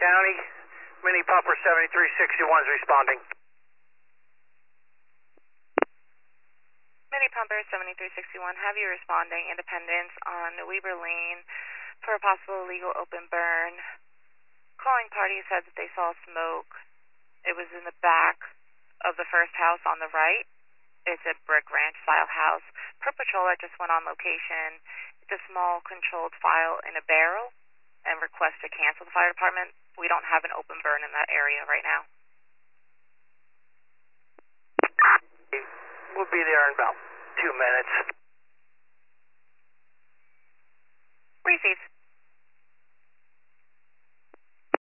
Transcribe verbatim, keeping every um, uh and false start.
County. Mini Pumper seventy-three sixty-one is responding. Mini Pumper seventy-three sixty-one, have you responding, Independence on Weber Lane for a possible illegal open burn. Calling party said that they saw smoke. It was in the back of the first house on the right. It's a brick ranch style house. Per patroller just went on location. It's a small controlled file in a barrel and request to cancel the fire department. We don't have an open burn in that area right now. We'll be there in about two minutes. Received.